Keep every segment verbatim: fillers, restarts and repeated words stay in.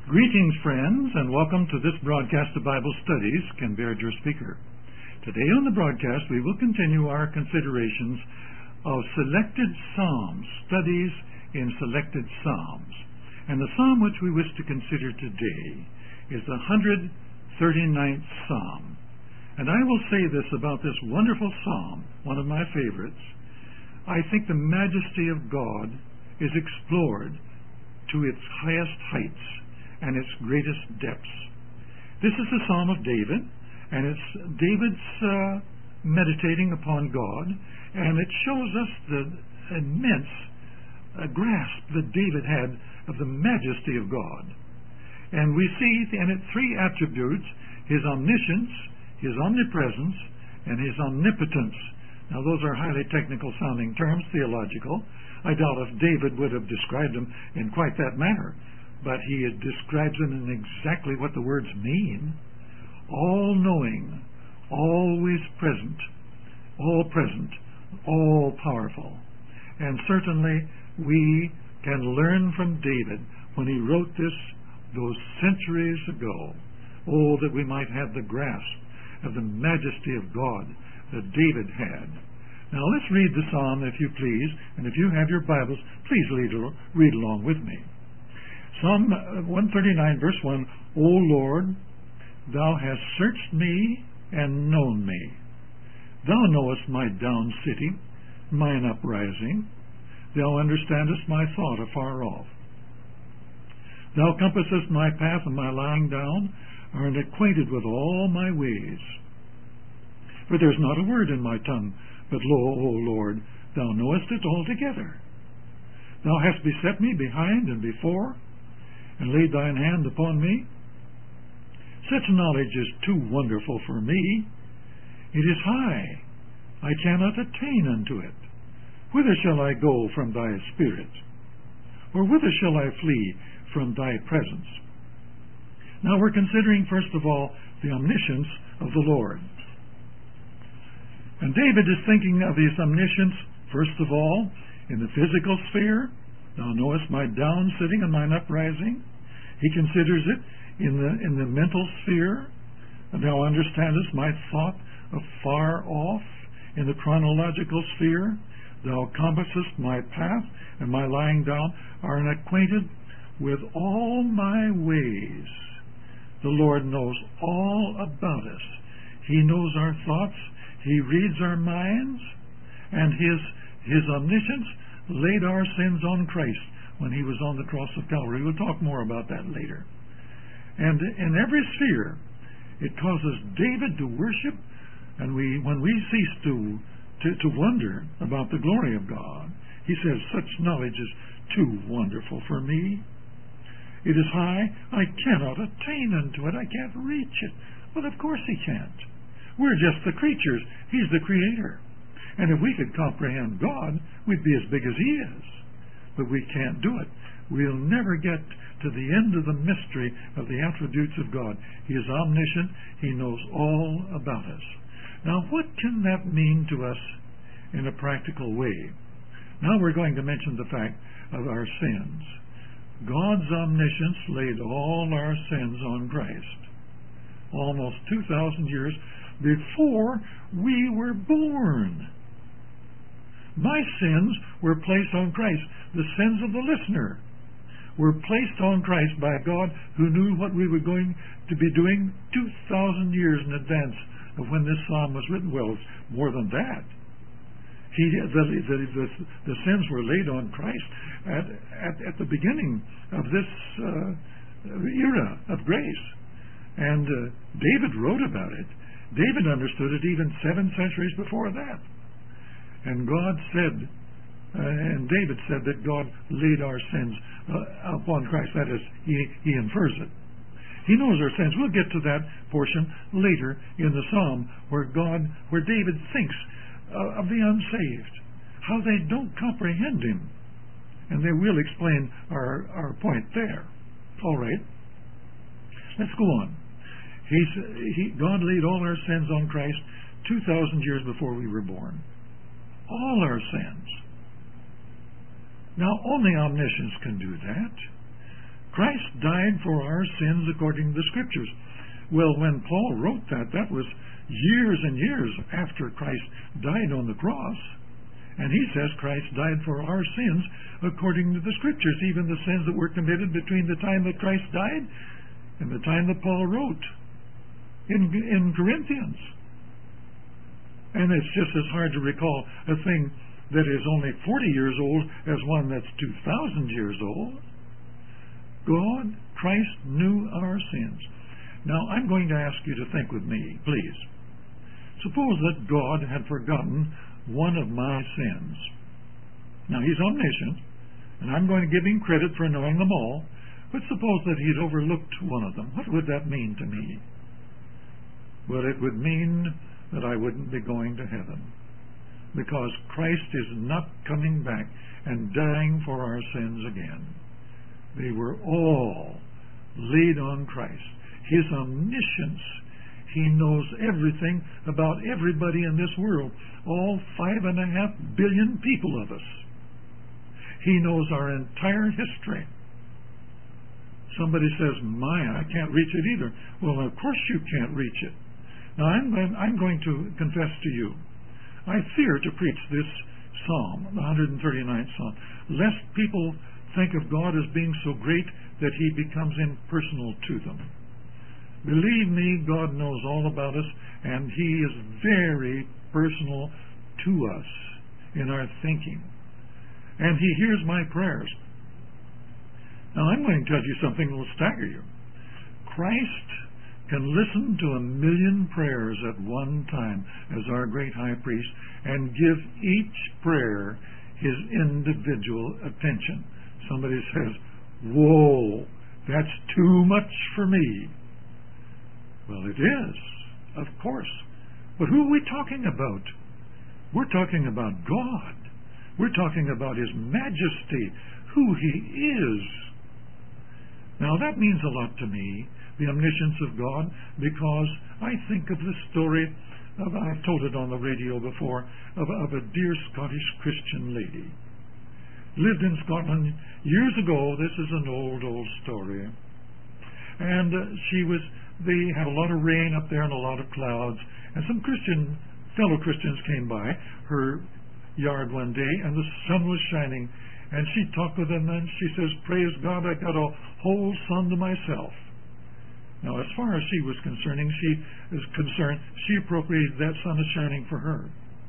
Greetings, friends, and welcome to this broadcast of Bible Studies. Ken Baird, your speaker. Today on the broadcast, we will continue our considerations of selected Psalms, studies in selected Psalms. And the Psalm which we wish to consider today is the one hundred thirty-ninth Psalm. And I will say this about this wonderful Psalm, one of my favorites. I think the majesty of God is explored to its highest heights and its greatest depths. This is the Psalm of David, and it's David's uh, meditating upon God, and it shows us the immense uh, grasp that David had of the majesty of God. And we see in it three attributes: his omniscience, his omnipresence, and his omnipotence. Now, those are highly technical sounding terms, theological. I doubt if David would have described them in quite that manner, but he describes them in exactly what the words mean. All-knowing, always present, all-present, all-powerful. And certainly we can learn from David when he wrote this those centuries ago. Oh, that we might have the grasp of the majesty of God that David had. Now let's read the Psalm, if you please, and if you have your Bibles, please read, read along with me. Psalm one thirty-nine, verse one, O Lord, Thou hast searched me and known me. Thou knowest my down sitting, mine uprising. Thou understandest my thought afar off. Thou compassest my path and my lying down, art acquainted with all my ways. For there is not a word in my tongue, but lo, O Lord, Thou knowest it altogether. Thou hast beset me behind and before, and laid thine hand upon me. Such knowledge is too wonderful for me. It is high. I cannot attain unto it. Whither shall I go from thy spirit? Or whither shall I flee from thy presence? Now we're considering, first of all, the omniscience of the Lord. And David is thinking of his omniscience, first of all, in the physical sphere. Thou knowest my down sitting and mine uprising. He considers it in the in the mental sphere. Thou understandest my thought afar off. In the chronological sphere, thou compassest my path, and my lying down art acquainted with all my ways. The Lord knows all about us. He knows our thoughts. He reads our minds, and his his omniscience laid our sins on Christ when he was on the cross of Calvary. We'll talk more about that later. And in every sphere, it causes David to worship, and we, when we cease to, to, to wonder about the glory of God, he says, such knowledge is too wonderful for me. It is high. I cannot attain unto it. I can't reach it. Well, of course he can't. We're just the creatures. He's the creator. And if we could comprehend God, we'd be as big as he is. But we can't do it. We'll never get to the end of the mystery of the attributes of God. He is omniscient. He knows all about us. Now, what can that mean to us in a practical way? Now we're going to mention the fact of our sins. God's omniscience laid all our sins on Christ almost two thousand years before we were born. My sins were placed on Christ. The sins of the listener were placed on Christ by God, who knew what we were going to be doing two thousand years in advance of when this psalm was written. Well, it's more than that. He, the, the, the, the sins were laid on Christ at, at, at the beginning of this uh, era of grace. And uh, David wrote about it. David understood it even seven centuries before that. And God said, uh, and David said that God laid our sins uh, upon Christ. That is, he, he infers it. He knows our sins. We'll get to that portion later in the Psalm where God, where David thinks uh, of the unsaved, how they don't comprehend him. And they will explain our, our point there. All right. Let's go on. He's, he, God laid all our sins on Christ two thousand years before we were born. All our sins. Now, only omniscience can do that. Christ died for our sins according to the Scriptures. Well, when Paul wrote that, that was years and years after Christ died on the cross. And he says Christ died for our sins according to the Scriptures, even the sins that were committed between the time that Christ died and the time that Paul wrote in, in Corinthians. And it's just as hard to recall a thing that is only forty years old as one that's two thousand years old. God, Christ knew our sins. Now, I'm going to ask you to think with me, please. Suppose that God had forgotten one of my sins. Now, He's omniscient, and I'm going to give Him credit for knowing them all, but suppose that He'd overlooked one of them. What would that mean to me? Well, it would mean that I wouldn't be going to heaven, because Christ is not coming back and dying for our sins again. They were all laid on Christ. His omniscience, He knows everything about everybody in this world, all five and a half billion people of us. He knows our entire history. Somebody says, my, I can't reach it either. Well, of course you can't reach it. Now, I'm, I'm going to confess to you, I fear to preach this psalm, the one hundred thirty-ninth Psalm, lest people think of God as being so great that He becomes impersonal to them. Believe me, God knows all about us, and He is very personal to us in our thinking. And He hears my prayers. Now, I'm going to tell you something that will stagger you. Christ can listen to a million prayers at one time as our great high priest and give each prayer His individual attention. Somebody says, whoa, that's too much for me. Well, it is, of course. But who are we talking about? We're talking about God. We're talking about His majesty, who He is. Now, that means a lot to me, the omniscience of God, because I think of the story of, I've told it on the radio before, of, of a dear Scottish Christian lady. Lived in Scotland years ago. This is an old, old story. And uh, she was, they had a lot of rain up there and a lot of clouds. And some Christian, fellow Christians came by her yard one day, and the sun was shining. And she talked with them, and she says, praise God, I got a whole sun to myself. Now, as far as she was concerning, she is concerned, she appropriated that sun as shining for her.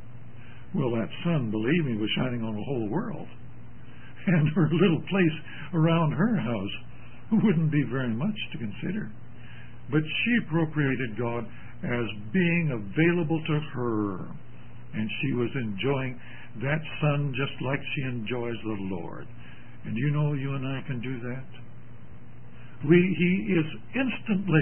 Well, that sun, believe me, was shining on the whole world. And her little place around her house wouldn't be very much to consider. But she appropriated God as being available to her. And she was enjoying that sun just like she enjoys the Lord. And you know, you and I can do that. We, He is instantly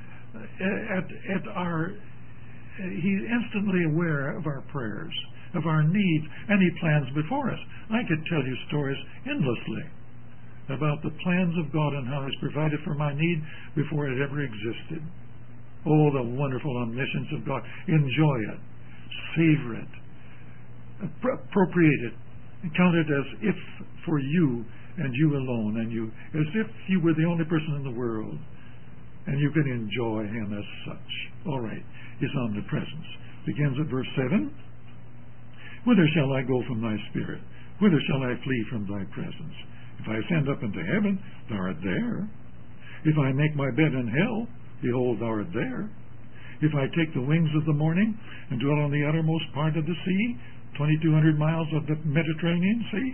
at, at our, He's instantly aware of our prayers, of our needs, and He plans before us. I could tell you stories endlessly about the plans of God and how He's provided for my need before it ever existed. Oh, the wonderful omniscience of God. Enjoy it. Savor it. Appropriate it. And count it as if for you and you alone, and you as if you were the only person in the world, and you can enjoy Him as such. All right. His omnipresence begins at verse seven. Whither shall I go from thy spirit? Whither shall I flee from thy presence? If I ascend up into heaven, thou art there. If I make my bed in hell, behold, thou art there. If I take the wings of the morning and dwell on the uttermost part of the sea, twenty-two hundred miles of the Mediterranean Sea,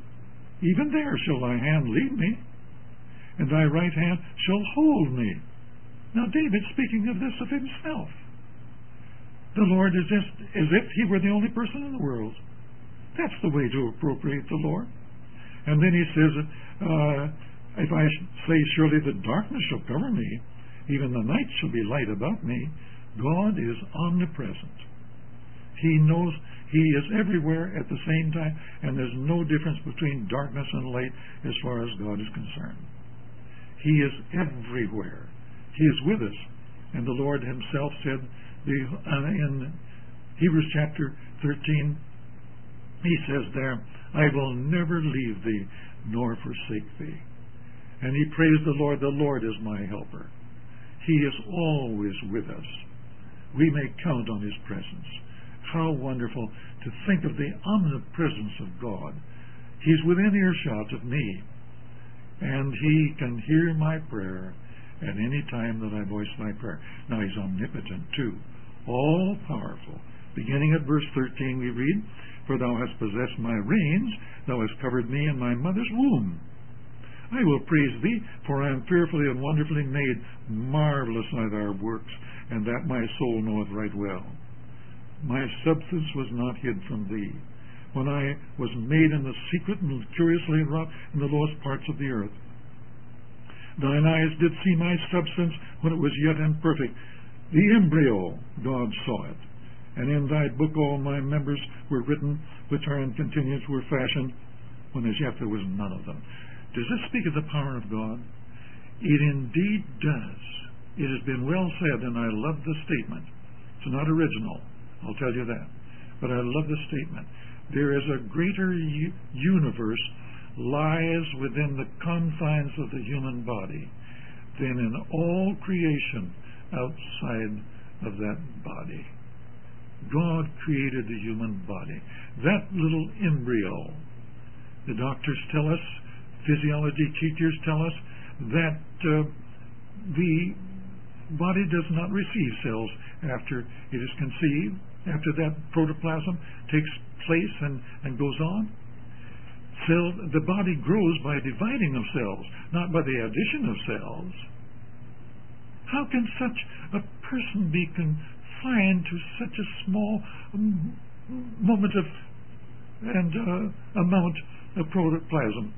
even there shall thy hand lead me, and thy right hand shall hold me. Now, David's speaking of this of himself. The Lord is just as if He were the only person in the world. That's the way to appropriate the Lord. And then He says, uh, if I say, surely the darkness shall cover me, even the night shall be light about me. God is omnipresent. He knows He is everywhere at the same time, and there's no difference between darkness and light as far as God is concerned. He is everywhere. He is with us. And the Lord Himself said in Hebrews chapter thirteen, He says there, I will never leave thee nor forsake thee. And he praised the Lord. The Lord is my helper. He is always with us. We may count on his presence. How wonderful to think of the omnipresence of God. He's within earshot of me, and he can hear my prayer at any time that I voice my prayer. Now, he's omnipotent too, all-powerful. Beginning at verse thirteen, we read, "For thou hast possessed my reins, thou hast covered me in my mother's womb. I will praise thee, for I am fearfully and wonderfully made. Marvelous are thy works, and that my soul knoweth right well. My substance was not hid from thee, when I was made in the secret and curiously wrought in the lowest parts of the earth. Thine eyes did see my substance when it was yet imperfect. The embryo, God saw it. And in thy book all my members were written, which are in continuance were fashioned, when as yet there was none of them." Does this speak of the power of God? It indeed does. It has been well said, and I love the statement. It's not original, I'll tell you that. But I love the statement. There is a greater u- universe lies within the confines of the human body than in all creation outside of that body. God created the human body. That little embryo, the doctors tell us, physiology teachers tell us, that uh, the body does not receive cells after it is conceived, after that protoplasm takes place and, and goes on. Cell, the body grows by dividing of cells, not by the addition of cells. How can such a person be confined to such a small um, moment of and uh, amount of protoplasm?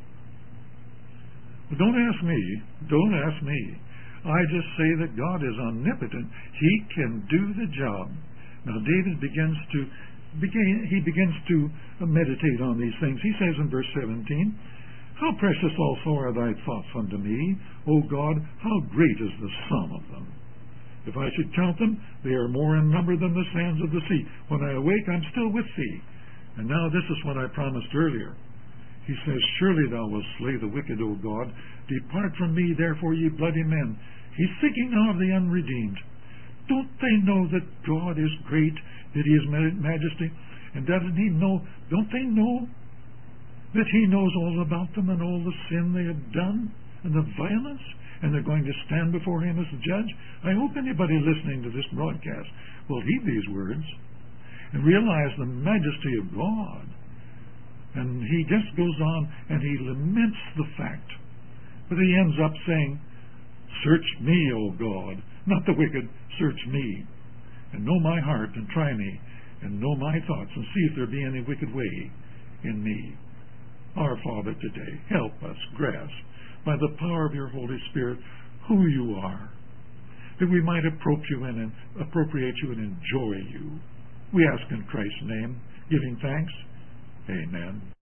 Don't ask me. Don't ask me. I just say that God is omnipotent. He can do the job. Now David begins to begin, he begins to meditate on these things. He says in verse seventeen, "How precious also are thy thoughts unto me, O God, how great is the sum of them. If I should count them, they are more in number than the sands of the sea. When I awake, I'm still with thee." And now this is what I promised earlier. He says, "Surely thou wilt slay the wicked, O God. Depart from me, therefore, ye bloody men." He's thinking now of the unredeemed. Don't they know that God is great, that he is majesty? And doesn't he know, don't they know that he knows all about them and all the sin they have done and the violence? And they're going to stand before him as a judge? I hope anybody listening to this broadcast will heed these words and realize the majesty of God. And he just goes on and he laments the fact. But he ends up saying, "Search me, O God, not the wicked, search me, and know my heart, and try me, and know my thoughts, and see if there be any wicked way in me." Our Father, today, help us grasp, by the power of your Holy Spirit, who you are, that we might approach you and appropriate you and enjoy you. We ask in Christ's name, giving thanks. Amen.